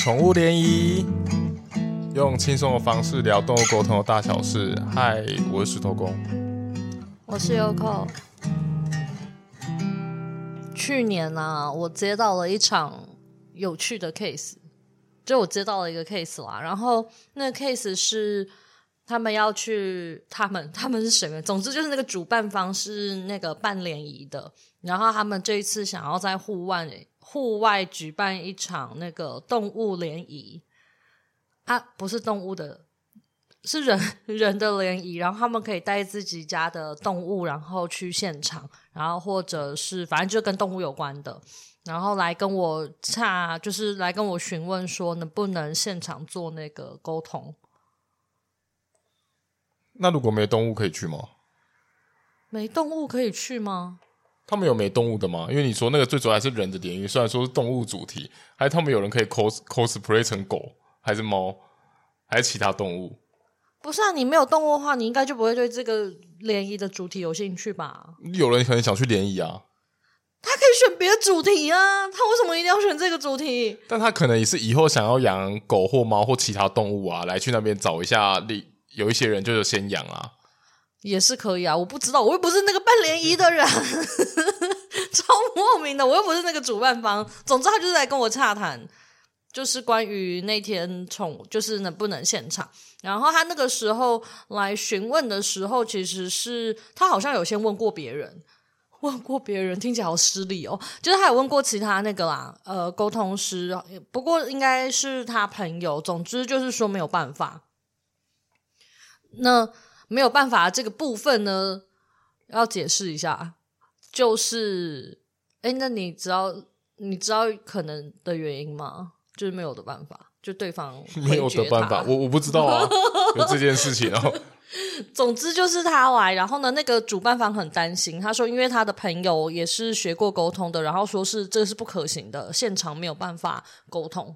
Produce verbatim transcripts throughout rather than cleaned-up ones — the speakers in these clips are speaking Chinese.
宠物联谊，用轻松的方式聊动物沟通的大小事。嗨，我是石头公， 我是 Yoko。去年啊，我接到了一场有趣的 case， 就我接到了一个 case 啦，然后那个 case 是他们要去，他们他们是谁呢？总之就是那个主办方是那个办联谊的，然后他们这一次想要在户外户外举办一场那个动物联谊啊，不是动物的，是人人的联谊，然后他们可以带自己家的动物，然后去现场，然后或者是反正就跟动物有关的，然后来跟我洽，就是来跟我询问说能不能现场做那个沟通。 那如果没动物可以去吗？ 没动物可以去吗？ 他们有没动物的吗？因为你说那个最主要还是人的联谊，虽然说是动物主题，还是他们有人可以 cos cosplay 成狗，还是猫，还是其他动物？ 不是啊，你没有动物的话，你应该就不会对这个联谊的主题有兴趣吧？ 有人可能想去联谊啊， 他可以选别的主题啊，他为什么一定要选这个主题？ 但他可能也是以后想要养狗或猫或其他动物啊，来去那边找一下，有一些人就先养啊。 也是可以啊，我不知道，我又不是那个办联谊的人超莫名的，我又不是那个主办方。总之他就是来跟我洽谈，就是关于那天宠物就是能不能现场。然后他那个时候来询问的时候，其实是他好像有先问过别人，问过别人听起来好失礼哦，就是他有问过其他那个啦，呃，沟通师，不过应该是他朋友。总之就是说没有办法。那没有办法这个部分呢，要解释一下，就是诶那你知道你知道可能的原因吗？就是没有的办法，就对方没有的办法，我我不知道啊，有这件事情哦。 总之就是他来，然后呢，那个主办方很担心，他说因为他的朋友也是学过沟通的，然后说是这是不可行的，现场没有办法沟通。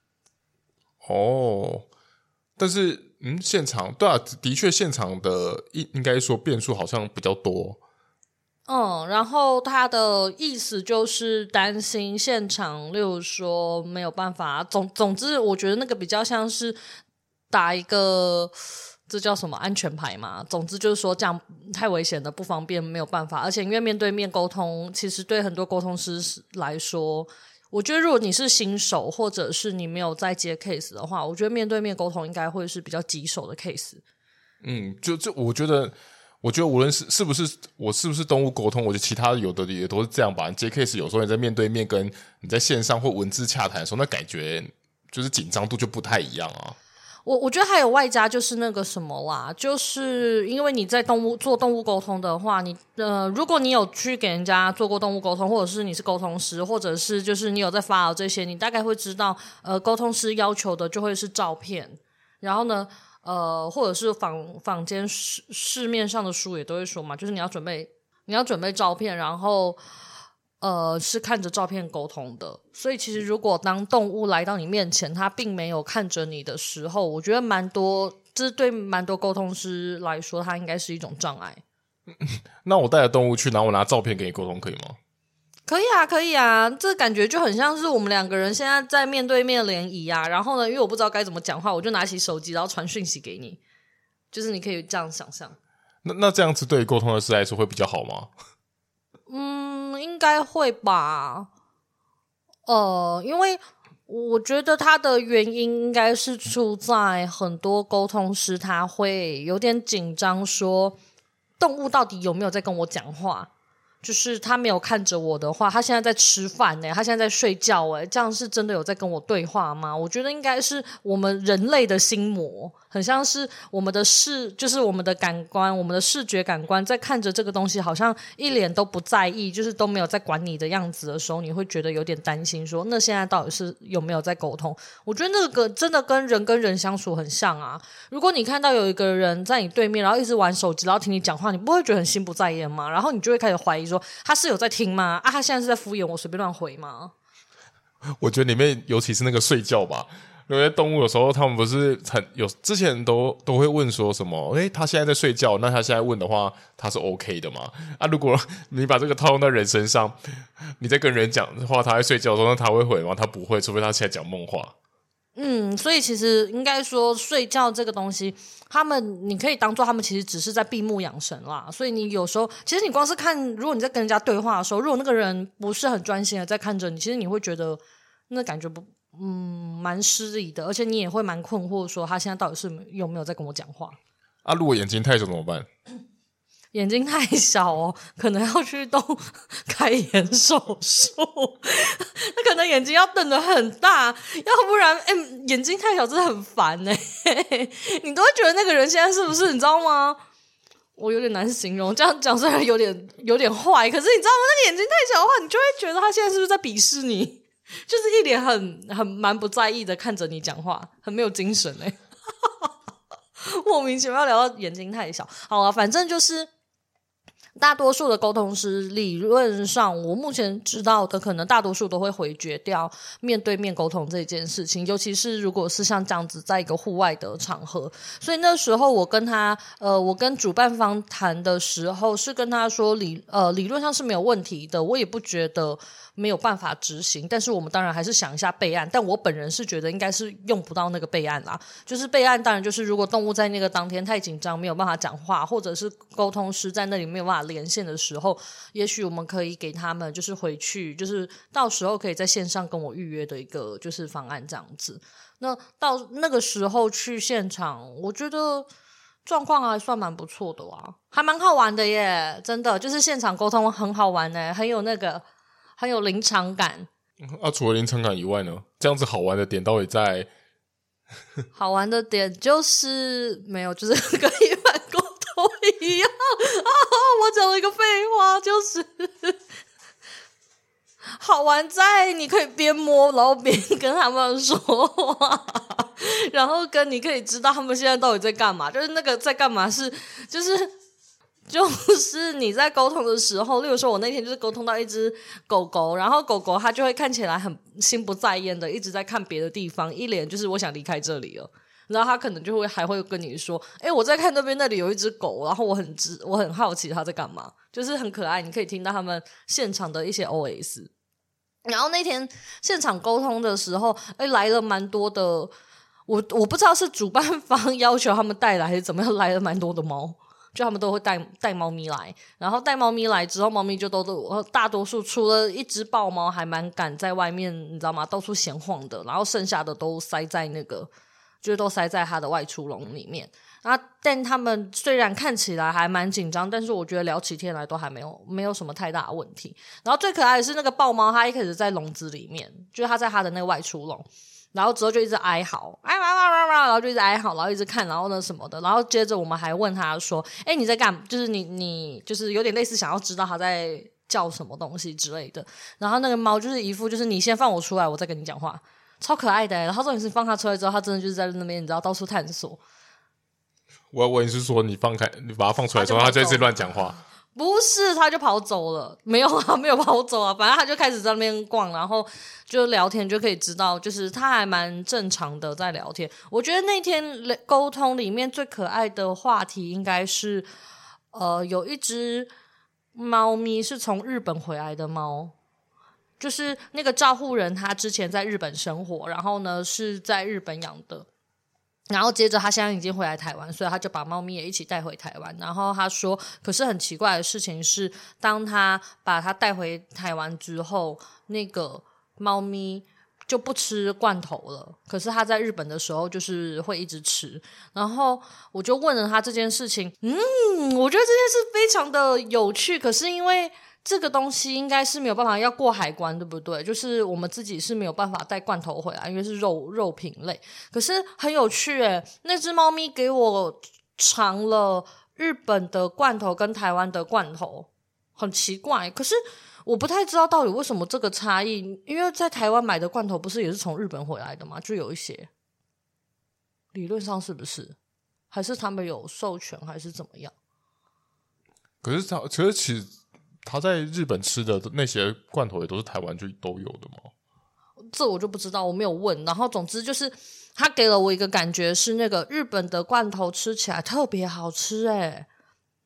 哦，但是嗯，现场对啊，的确现场的应该说变数好像比较多。 嗯，然后他的意思就是担心现场，例如说没有办法，总总之，我觉得那个比较像是打一个这叫什么安全牌嘛。总之就是说这样太危险的，不方便，没有办法。而且因为面对面沟通，其实对很多沟通师来说，我觉得如果你是新手，或者是你没有在接 case 的话，我觉得面对面沟通应该会是比较棘手的 case。 嗯，就就我觉得。我觉得无论是是不是我是不是动物沟通，我觉得其他有的也都是这样吧。你接 case 有时候你在面对面跟你在线上或文字洽谈的时候，那感觉就是紧张度就不太一样啊。 我我觉得还有外加就是那个什么啦，就是因为你在动物做动物沟通的话，你呃，如果你有去给人家做过动物沟通，或者是你是沟通师，或者是就是你有在发了这些，你大概会知道，呃，沟通师要求的就会是照片，然后呢。呃，或者是坊坊间市市面上的书也都会说嘛，就是你要准备你要准备照片，然后呃是看着照片沟通的。所以其实如果当动物来到你面前，它并没有看着你的时候，我觉得蛮多，这对蛮多沟通师来说，它应该是一种障碍。 那我带着动物去，然后我拿照片给你沟通，可以吗？ 可以啊，可以啊，这感觉就很像是我们两个人现在在面对面联谊啊。然后呢，因为我不知道该怎么讲话，我就拿起手机，然后传讯息给你，就是你可以这样想象。 那那这样子对于沟通的师来说会比较好吗？ 嗯，应该会吧。呃，因为我觉得它的原因应该是出在很多沟通师他会有点紧张，说动物到底有没有在跟我讲话。就是他没有看着我的话，他现在在吃饭呢、欸，他现在在睡觉哎、欸，这样是真的有在跟我对话吗？我觉得应该是我们人类的心魔，很像是我们的视，就是我们的感官，我们的视觉感官在看着这个东西，好像一脸都不在意，就是都没有在管你的样子的时候，你会觉得有点担心说，那现在到底是有没有在沟通？我觉得那个真的跟人跟人相处很像啊。如果你看到有一个人在你对面，然后一直玩手机，然后听你讲话，你不会觉得很心不在焉吗？然后你就会开始怀疑说，他是有在听吗？啊，他现在是在敷衍我，随便乱回吗？ 我觉得里面尤其是那个睡觉吧，因为动物有时候他们不是很有之前都都会问说什么，诶，他现在在睡觉，那他现在问的话，他是 OK 的吗？啊，如果你把这个套用到人身上，你在跟人讲的话，他在睡觉的时候，那他会回吗？他不会，除非他现在讲梦话。 嗯，所以其实应该说睡觉这个东西，他们你可以当做他们其实只是在闭目养神啦。所以你有时候其实你光是看，如果你在跟人家对话的时候，如果那个人不是很专心的在看着你，其实你会觉得那感觉不嗯蛮失礼的，而且你也会蛮困惑说他现在到底是有没有在跟我讲话啊。如果眼睛太小怎么办？ 眼睛太小哦，可能要去动开眼手术，那可能眼睛要瞪得很大，要不然哎、欸，眼睛太小真的很烦哎、欸，你都会觉得那个人现在是不是你知道吗？我有点难形容，这样讲虽然有点有点坏，可是你知道吗？那个眼睛太小的话，你就会觉得他现在是不是在鄙视你？就是一脸很很蛮不在意的看着你讲话，很没有精神哎、欸，莫名其妙聊到眼睛太小。好啊，反正就是。大多数的沟通师理论上我目前知道的可能大多数都会回绝掉面对面沟通这件事情，尤其是如果是像这样子在一个户外的场合。所以那时候我跟他呃，我跟主办方谈的时候是跟他说理呃理论上是没有问题的，我也不觉得没有办法执行，但是我们当然还是想一下备案，但我本人是觉得应该是用不到那个备案啦。就是备案当然就是如果动物在那个当天太紧张没有办法讲话，或者是沟通师在那里没有办法连线的时候，也许我们可以给他们就是回去就是到时候可以在线上跟我预约的一个就是方案这样子。那到那个时候去现场我觉得状况还算蛮不错的啊，还蛮好玩的耶，真的就是现场沟通很好玩耶，很有那个很有临场感。 啊，除了临场感以外呢，这样子好玩的点到底在好玩的点就是没有，就是跟一般沟通一样啊！我讲了一个废话，就是好玩在你可以边摸然后边跟他们说话，然后跟你可以知道他们现在到底在干嘛，就是那个在干嘛是就是就是你在沟通的时候，例如说我那天就是沟通到一只狗狗，然后狗狗它就会看起来很心不在焉的一直在看别的地方，一脸就是我想离开这里了，然后它可能就会还会跟你说诶我在看那边那里有一只狗，然后我很知我很好奇它在干嘛，就是很可爱，你可以听到他们现场的一些 O S。 然后那天现场沟通的时候诶来了蛮多的，我我不知道是主办方要求他们带来还是怎么样，来了蛮多的猫，就他们都会带带猫咪来，然后带猫咪来之后，猫咪就都都大多数除了一只豹猫还蛮敢在外面，你知道吗？到处闲晃的，然后剩下的都塞在那个，就是都塞在它的外出笼里面。然后，但他们虽然看起来还蛮紧张，但是我觉得聊起天来都还没有没有什么太大的问题。然后最可爱的是那个豹猫，它一开始在笼子里面，就是它在它的那个外出笼。然后之后就一直哀嚎，哎哇哇哇哇，然后就一直哀嚎，然后一直看，然后呢什么的，然后接着我们还问他说：“哎，你在干？就是你你就是有点类似想要知道他在叫什么东西之类的。”然后那个猫就是一副就是你先放我出来，我再跟你讲话，超可爱的。然后重点是放它出来之后，它真的就是在那边你知道到处探索。 我我也是说你放开，你把它放出来之后，它就一直乱讲话。 不是，他就跑走了，没有啊，没有跑走啊，反正他就开始在那边逛，然后就聊天，就可以知道，就是他还蛮正常的在聊天。我觉得那天沟通里面最可爱的话题应该是，呃，有一只猫咪是从日本回来的猫，就是那个照护人他之前在日本生活，然后呢是在日本养的。然后接着他现在已经回来台湾，所以他就把猫咪也一起带回台湾。然后他说可是很奇怪的事情是，当他把它带回台湾之后，那个猫咪就不吃罐头了，可是他在日本的时候就是会一直吃。然后我就问了他这件事情，嗯，我觉得这件事非常的有趣，可是因为这个东西应该是没有办法要过海关，对不对？就是我们自己是没有办法带罐头回来，因为是肉肉品类。可是很有趣耶，那只猫咪给我尝了日本的罐头跟台湾的罐头，很奇怪。可是我不太知道到底为什么这个差异，因为在台湾买的罐头不是也是从日本回来的吗？就有一些，理论上是不是？还是他们有授权，还是怎么样？ 可是他，其实其实他在日本吃的那些罐头也都是台湾就都有的吗？ 这我就不知道，我没有问。然后总之就是他给了我一个感觉是那个日本的罐头吃起来特别好吃耶。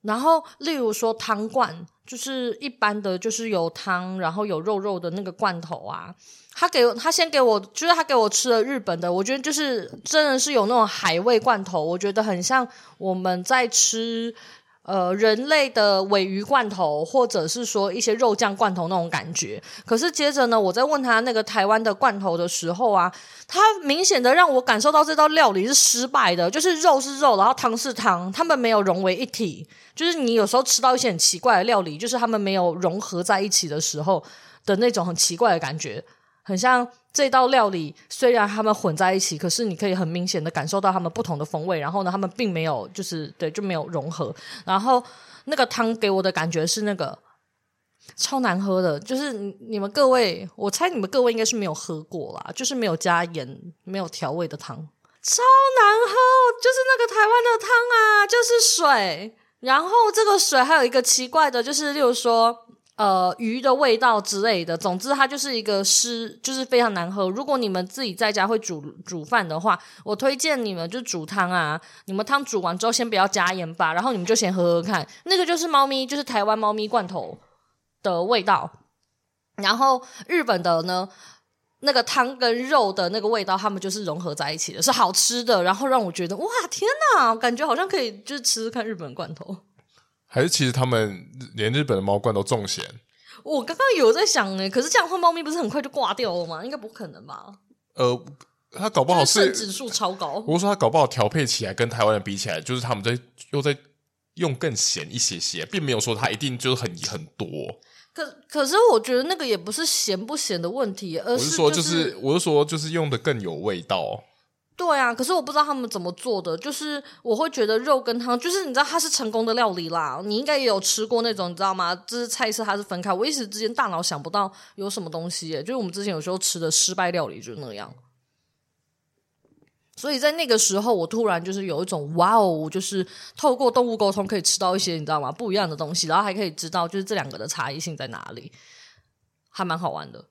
然后例如说汤罐，就是一般的就是有汤然后有肉肉的那个罐头啊，他给我他先给我就是他给我吃了日本的，我觉得就是真的是有那种海味罐头，我觉得很像我们在吃呃人类的鲔鱼罐头，或者是说一些肉酱罐头那种感觉。可是接着呢，我在问他那个台湾的罐头的时候啊，他明显的让我感受到这道料理是失败的，就是肉是肉然后汤是汤，他们没有融为一体。就是你有时候吃到一些很奇怪的料理，就是他们没有融合在一起的时候的那种很奇怪的感觉，很像这道料理虽然他们混在一起，可是你可以很明显的感受到他们不同的风味，然后呢他们并没有就是对就没有融合。然后那个汤给我的感觉是那个超难喝的，就是你们各位我猜你们各位应该是没有喝过啦，就是没有加盐没有调味的汤，超难喝，就是那个台湾的汤啊，就是水，然后这个水还有一个奇怪的，就是例如说呃鱼的味道之类的，总之它就是一个湿，就是非常难喝。如果你们自己在家会煮煮饭的话，我推荐你们就煮汤啊，你们汤煮完之后先不要加盐巴，然后你们就先喝喝看，那个就是猫咪就是台湾猫咪罐头的味道。然后日本的呢，那个汤跟肉的那个味道他们就是融合在一起的，是好吃的，然后让我觉得哇天哪，感觉好像可以就是吃吃看日本罐头。 还是其实他们连日本的猫罐都重咸？ 我刚刚有在想诶，可是这样的话猫咪不是很快就挂掉了吗？应该不可能吧。 呃，他搞不好是指数超高。 我说他搞不好调配起来跟台湾人比起来，就是他们在又在用更咸一些些，并没有说他一定就是很很多。 可可是我觉得那个也不是咸不咸的问题，而是、就是、 我是说就是我是说就是用的更有味道。 对啊，可是我不知道他们怎么做的，就是我会觉得肉跟汤，就是你知道它是成功的料理啦，你应该也有吃过那种，你知道吗？就是菜色它是分开，我一时之间大脑想不到有什么东西耶，就是我们之前有时候吃的失败料理就是那样。所以在那个时候我突然就是有一种哇哦，就是透过动物沟通可以吃到一些你知道吗不一样的东西，然后还可以知道就是这两个的差异性在哪里，还蛮好玩的。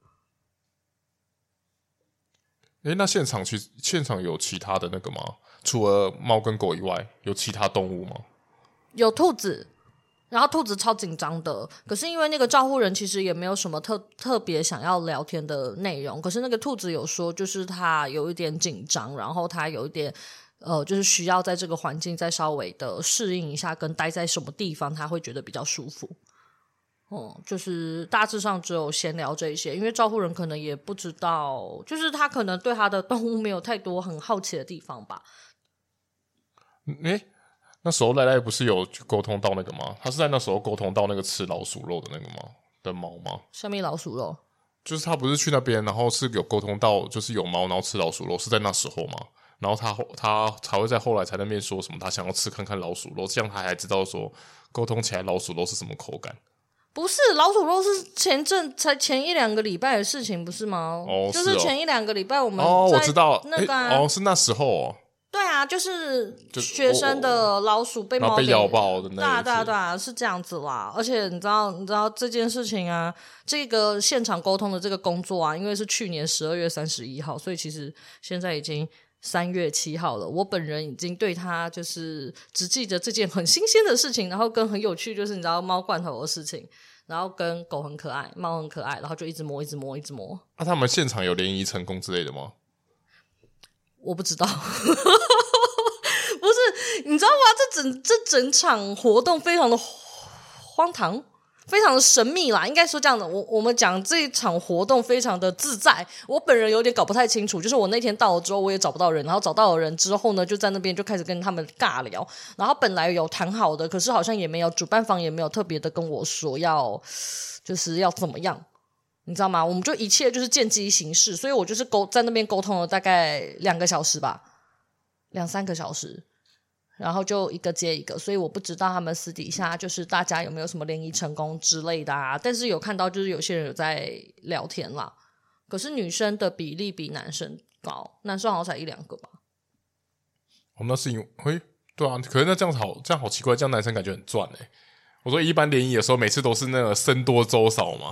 诶，那现场去现场有其他的那个吗？除了猫跟狗以外，有其他动物吗？ 有兔子，然后兔子超紧张的，可是因为那个照护人其实也没有什么特特别想要聊天的内容，可是那个兔子有说就是他有一点紧张，然后他有一点呃，就是需要在这个环境再稍微的适应一下，跟待在什么地方他会觉得比较舒服。嗯，就是大致上只有闲聊这一些，因为照护人可能也不知道，就是他可能对他的动物没有太多很好奇的地方吧。 诶，那时候赖赖不是有沟通到那个吗？他是在那时候沟通到那个吃老鼠肉的那个吗？的猫吗？ 下面老鼠肉就是他不是去那边，然后是有沟通到就是有猫然后吃老鼠肉，是在那时候吗？然后他他才会在后来才那边说什么他想要吃看看老鼠肉，这样他还知道说沟通起来老鼠肉是什么口感。 不是老鼠肉是前阵才前一两个礼拜的事情不是吗？ 哦， 就是前一两个礼拜我们哦，我知道那个、啊、 哦是那时候哦。 对啊，就是学生的老鼠被猫被咬爆的那一次， 对啊对啊对啊，是这样子啦。而且你知道你知道这件事情啊，这个现场沟通的这个工作啊，因为是去年十二月三十一号，所以其实现在已经三月七号了。我本人已经对他就是只记得这件很新鲜的事情，然后跟很有趣，就是你知道猫罐头的事情，然后跟狗很可爱，猫很可爱，然后就一直摸一直摸一直摸。 那、啊、他们现场有联谊成功之类的吗？ 我不知道。不是你知道吗，这整这整场活动非常的荒唐，非常的神秘啦，应该说这样的。我我们讲这一场活动非常的自在，我本人有点搞不太清楚，就是我那天到了之后我也找不到人，然后找到了人之后呢就在那边就开始跟他们尬聊，然后本来有谈好的，可是好像也没有，主办方也没有特别的跟我说要就是要怎么样，你知道吗？我们就一切就是见机行事，所以我就是沟在那边沟通了大概两个小时吧，两三个小时，然后就一个接一个，所以我不知道他们私底下就是大家有没有什么联谊成功之类的啊，但是有看到就是有些人有在聊天啦，可是女生的比例比男生高，男生好像才一两个吧。 哦，那是因为嘿对啊，可是那这样好这样好奇怪，这样男生感觉很赚欸。我说一般联谊的时候每次都是那个僧多粥少嘛。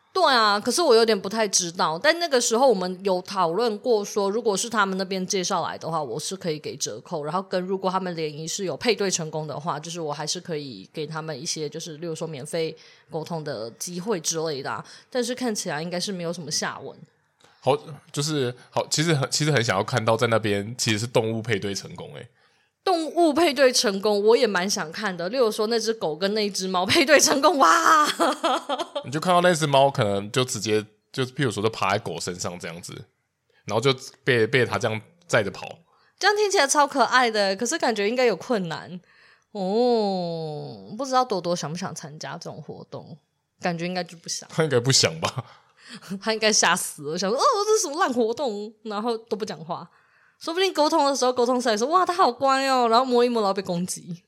对啊，可是我有点不太知道，但那个时候我们有讨论过说，如果是他们那边介绍来的话，我是可以给折扣，然后跟如果他们联谊是有配对成功的话，就是我还是可以给他们一些就是例如说免费沟通的机会之类的、啊、但是看起来应该是没有什么下文。 好，就是好，其实很其实很想要看到在那边其实是动物配对成功诶、欸。 动物配对成功我也蛮想看的，例如说那只狗跟那只猫配对成功，哇你就看到那只猫可能就直接就譬如说就爬在狗身上这样子，然后就被被它这样载着跑， 这样听起来超可爱的，可是感觉应该有困难哦。不知道朵朵想不想参加这种活动，感觉应该就不想。 他应该不想吧他应该吓死了，想说哦这是什么烂活动，然后都不讲话，说不定沟通的时候沟通师来说哇他好乖哦，然后摸一摸然后被攻击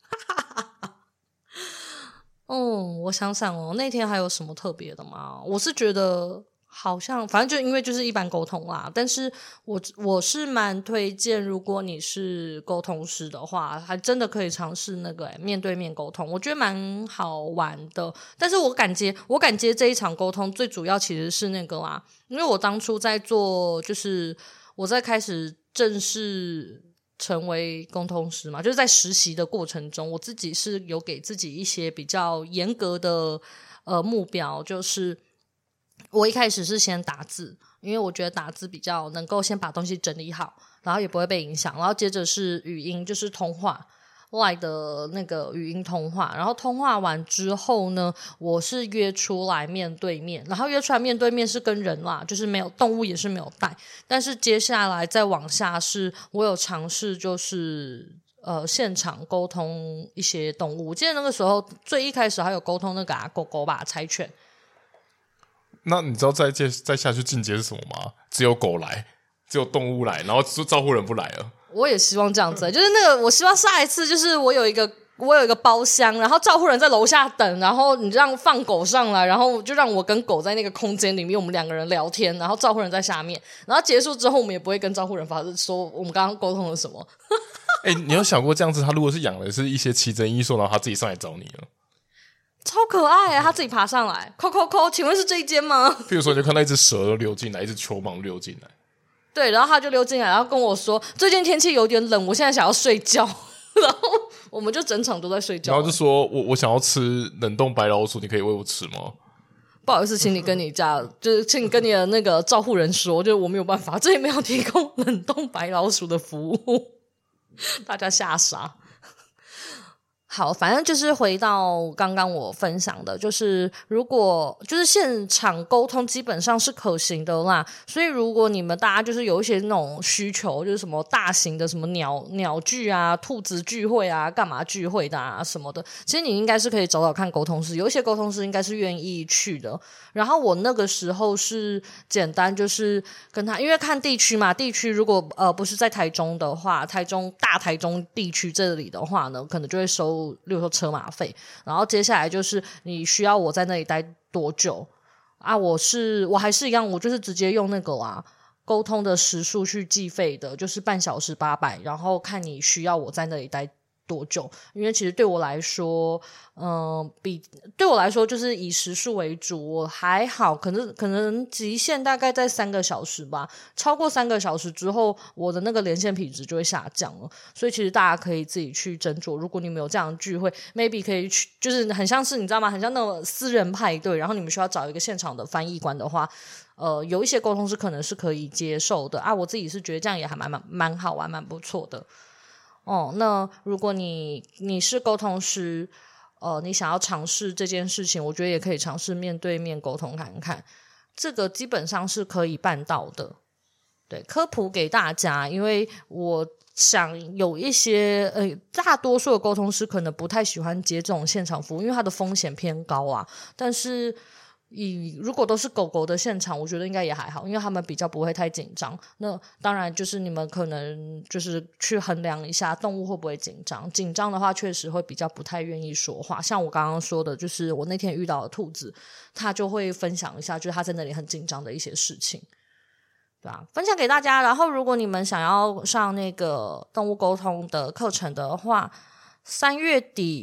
哦，我想想哦，那天还有什么特别的吗？我是觉得好像反正就因为就是一般沟通啦，但是我我是蛮推荐，如果你是沟通师的话，还真的可以尝试那个、欸、面对面沟通，我觉得蛮好玩的。但是我敢接我敢接这一场沟通，最主要其实是那个啦，因为我当初在做，就是我在开始正式成为沟通师嘛，就是在实习的过程中，我自己是有给自己一些比较严格的呃目标，就是我一开始是先打字，因为我觉得打字比较能够先把东西整理好，然后也不会被影响，然后接着是语音，就是通话，Line 的那个语音通话，然后通话完之后呢，我是约出来面对面，然后约出来面对面是跟人啦，就是没有动物也是没有带，但是接下来再往下是我有尝试就是呃现场沟通一些动物，我记得那个时候最一开始还有沟通那个、啊、狗狗吧，柴犬。 那你知道再接再下去进阶是什么吗？只有狗来，只有动物来，然后招呼人不来了。 我也希望这样子、欸、就是那个我希望下一次就是我有一个我有一个包厢，然后照护人在楼下等，然后你让放狗上来，然后就让我跟狗在那个空间里面，我们两个人聊天，然后照护人在下面，然后结束之后我们也不会跟照护人发说我们刚刚沟通了什么。 哎、欸，你有想过这样子，他如果是养的是一些奇珍异兽，然后他自己上来找你了， 超可爱啊！他自己爬上来，扣扣扣，请问是这一间吗？ 比如说你就看到一只蛇溜进来，一只球蟒溜进来， 对，然后他就溜进来，然后跟我说最近天气有点冷，我现在想要睡觉，然后我们就整场都在睡觉， 然后就说我我想要吃冷冻白老鼠，你可以喂我吃吗？ 不好意思，请你跟你家就是请你跟你的那个照护人说，就是我没有办法，这里没有提供冷冻白老鼠的服务，大家吓傻。好，反正就是回到刚刚我分享的，就是如果就是现场沟通基本上是可行的啦，所以如果你们大家就是有一些那种需求，就是什么大型的什么鸟鸟聚啊、兔子聚会啊、干嘛聚会的啊什么的，其实你应该是可以找找看沟通师，有一些沟通师应该是愿意去的。然后我那个时候是简单就是跟他，因为看地区嘛，地区如果呃不是在台中的话，台中大台中地区这里的话呢，可能就会收例如说车马费，然后接下来就是你需要我在那里待多久啊？我是我还是一样，我就是直接用那个啊沟通的时数去计费的，就是半小时八百，然后看你需要我在那里待多久，因为其实对我来说嗯、呃，比对我来说就是以时数为主，我还好，可能可能极限大概在三个小时吧，超过三个小时之后我的那个连线品质就会下降了，所以其实大家可以自己去斟酌，如果你们有这样的聚会 maybe 可以去，就是很像是你知道吗，很像那种私人派对，然后你们需要找一个现场的翻译官的话，呃，有一些沟通是可能是可以接受的啊，我自己是觉得这样也还蛮蛮蛮好玩蛮不错的哦。那如果你你是沟通师，呃，你想要尝试这件事情，我觉得也可以尝试面对面沟通看看，这个基本上是可以办到的。对，科普给大家，因为我想有一些呃，大多数的沟通师可能不太喜欢接这种现场服务，因为它的风险偏高啊。但是以如果都是狗狗的现场，我觉得应该也还好，因为他们比较不会太紧张。那当然就是你们可能就是去衡量一下动物会不会紧张，紧张的话确实会比较不太愿意说话。像我刚刚说的，就是我那天遇到的兔子，它就会分享一下就是它在那里很紧张的一些事情，对啊，分享给大家。然后如果你们想要上那个动物沟通的课程的话，三月底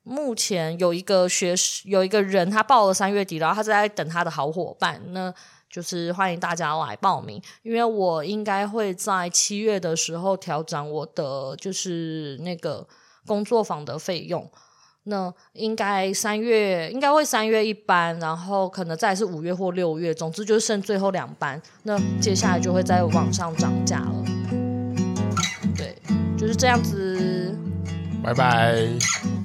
目前有一个学有一个人他报了三月底，然后他在等他的好伙伴，那就是欢迎大家来报名，因为我应该会在七月的时候调整我的就是那个工作坊的费用。那应该三月应该会三月一班，然后可能再是五月或六月，总之就是剩最后两班，那接下来就会再往上涨价了。对，就是这样子。 拜拜。